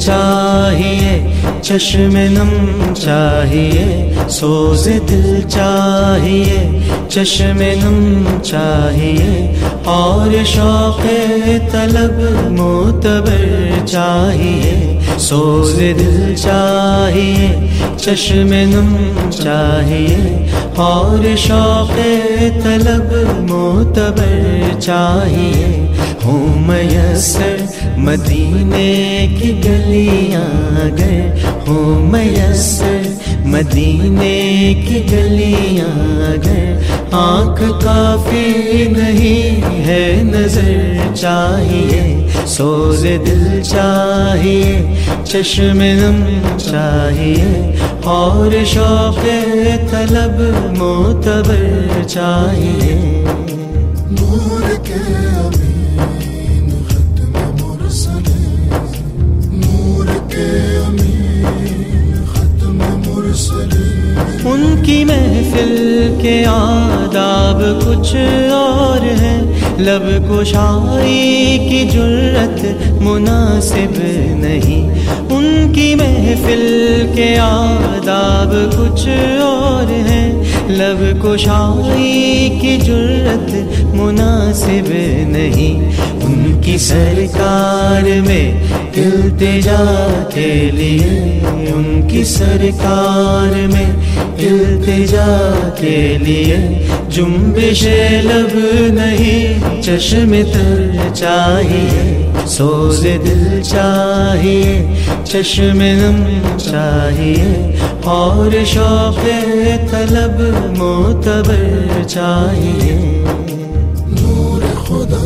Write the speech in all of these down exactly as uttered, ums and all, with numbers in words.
چاہیے، چشم نم چاہیے، سوز دل چاہیے، چشم نم چاہیے، اور شوق طلب معتبر چاہیے، سوز دل چاہیے، چشم نم چاہیے، اور شوق طلب معتبر چاہیے، ہوں میسر مدینے کی گلیاں اگر، ہوں میسر مدینے کی گلیاں اگر، آنکھ کافی نہیں ہے نظر چاہیے، سوز دل چاہیے، چشم نم چاہیے، اور شوق طلب معتبر چاہیے۔ نور کے امین ختم مرسلین، نور کے امین ختم مرسلین، ان کی محفل کے آداب کچھ اور ہیں، لب کشائی کی جرت مناسب نہیں، ان کی محفل کے آداب کچھ اور ہیں، لب کشائی کی جرت مناسب نہیں، ان کی سرکار میں التجا کے لیے، ان کی سرکار میں التجا کے لیے، جنبش لب نہیں چشم تر چاہیے، سوز دل چاہیے، چشم نم چاہیے، اور شوق طلب معتبر چاہیے۔ نور خدا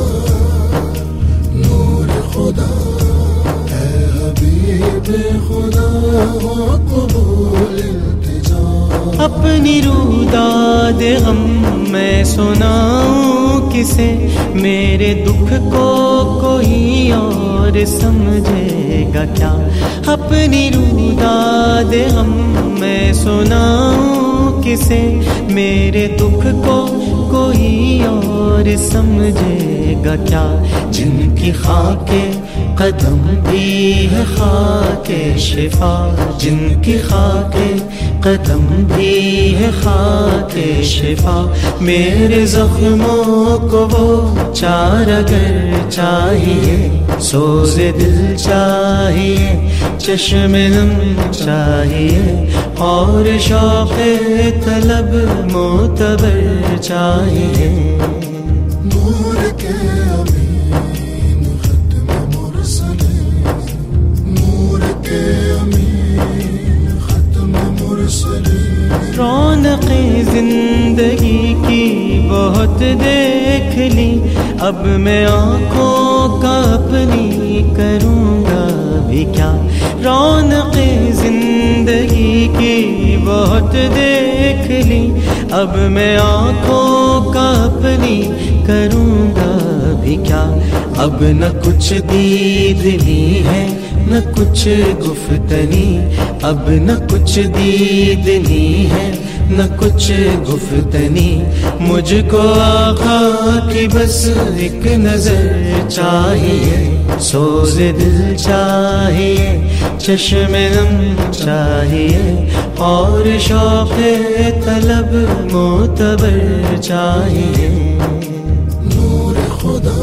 نور خدا اے حبیب خدا قبول التجا، اپنی روداد غم میں سناؤں کسے، میرے دکھ کو کوئی اور سمجھے گا کیا، اپنی روداد غم میں سناؤں کسے، میرے دکھ کو کوئی اور سمجھے گا کیا، جن کی خاک قدم بھی ہے خاک شفا، جن کی خاک قدم بھی ہے خاک شفا، میرے زخموں کو وہ چارگر چاہیے، سوز دل چاہیے، چشم نم چاہیے، اور شوق طلب معتبر چاہیے۔ نور کے امین ختم مرسلین، نور کے امین ختم مرسلین، رونق زندگی کی بہت دیکھ لی، اب میں آنکھوں کا اپنی کروں گا بھی کیا، رونق زندگی کی بہت دیکھ لی، اب میں آنکھوں کا اپنی کروں گا بھی کیا، اب نہ کچھ دیدنی ہے نہ کچھ گفتنی، اب نہ کچھ دیدنی ہے نہ کچھ گفتنی، مجھ کو آقا کی بس ایک نظر چاہیے، سوز دل چاہیے، چشم نم چاہیے، اور شوق طلب معتبر چاہیے۔ نور خدا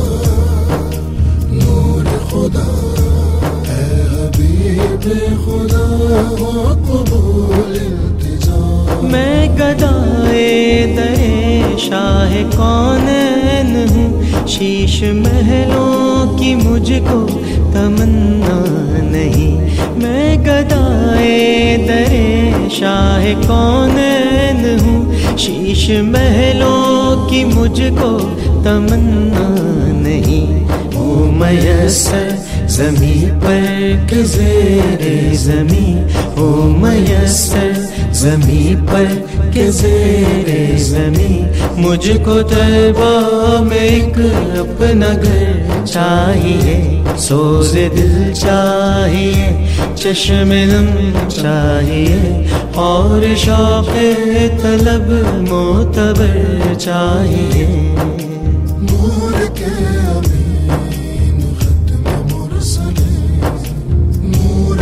نور خدا اے حبیب خدا قبول التجا، میں گدائے در شاہ کونین ہوں، شیش محلوں کی مجھ کو تمنا نہیں، میں گدائے در شاہ کونین ہوں، شیش محلوں کی مجھ کو تمنا نہیں، او میسر زمین پر کہ زیر زمین، او میسر زمین پر کہ زیر زمین، مجھ کو طیبہ میں ایک اپنا گھر چاہیے، سوز دل چاہیے، چشم نم چاہیے، اور شوق طلب معتبر چاہیے۔ نور کے امین ختم مرسلین، نور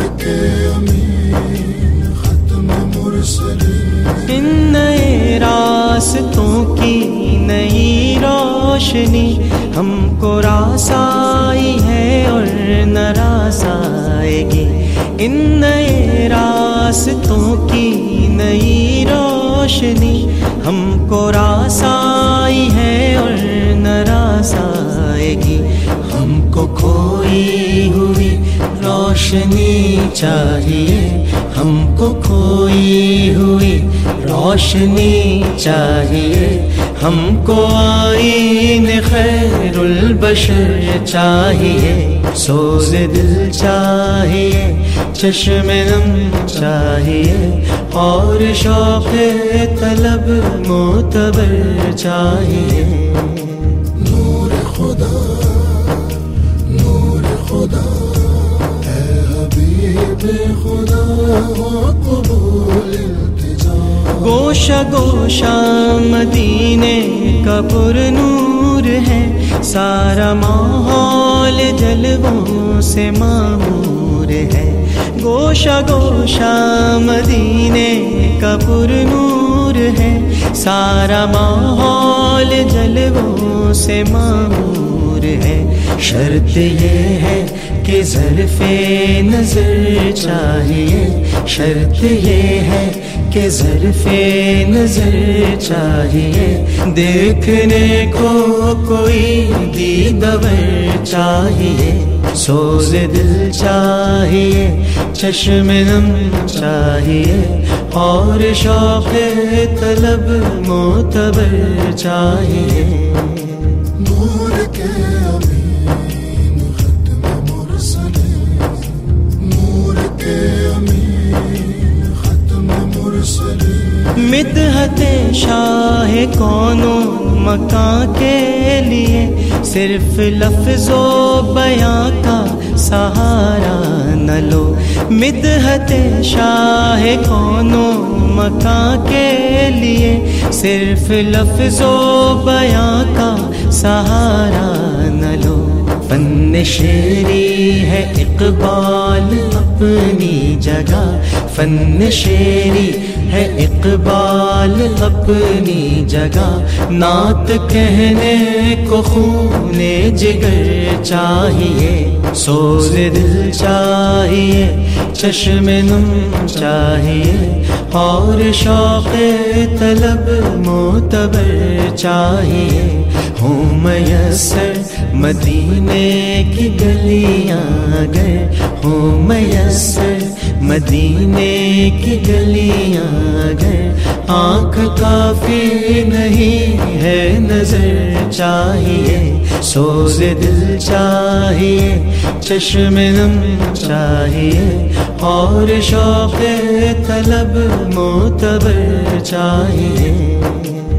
المرسلين ان نئے راستوں کی نئی روشنی ہم کو راس آئی ہے اور نہ راس آئے گی. ان نئے راستوں کی نئی روشنی ہم کو راس آئی ہے اور نہ راس آئے گی. ہم کو کھوئی ہوئی روشنی چاہیے, ہم کو کھوئی ہوئی روشنی چاہیے. ہم کو آئین خیر البشر چاہیے, سوز دل چاہیے, چشم نم چاہیے, اور شوق طلب معتبر چاہیے. نور خدا نور خدا اے حبیب خدا قبول التجا. گوشہ گوشہ مدینے کا پر نور ہے, سارا ماحول جلووں سے معمور ہے. گوشہ گوشہ مدینے کا پر نور ہے, سارا ماحول جلووں سے معمور ہے. شرط یہ ہے کہ ظرف نظر چاہیے, شرط یہ ہے کہ ظرف نظر چاہیے. دیکھنے کو کوئی دیدور چاہیے, سوز دل چاہیے, چشم نم چاہیے, اور شوق طلب معتبر چاہیے. نور کے امین ختم مرسلین, نور کے امین ختم مرسلین. مدحت شاہ کون و مکان کے لیے صرف لفظ و بیاں کا سہارا نہ لو. مدحت شاہ کون و مکان کے لیے صرف لفظ و بیاں کا سہارا نہ لو. فن شعری ہے اقبال اپنی جگہ, فن شعری ہے اقبال اپنی جگہ. نعت کہنے کو خون جگر چاہیے, سوز دل چاہیے, چشم نم چاہیے, اور شوق طلب معتبر چاہیے. ہوں میسر مدینے کی گلیاں اگر, ہوں میسر مدینے کی گلیاں اگر, آنکھ کافی نہیں ہے نظر چاہیے. سوز دل چاہیے, چشم نم چاہیے, اور شوق طلب معتبر چاہیے.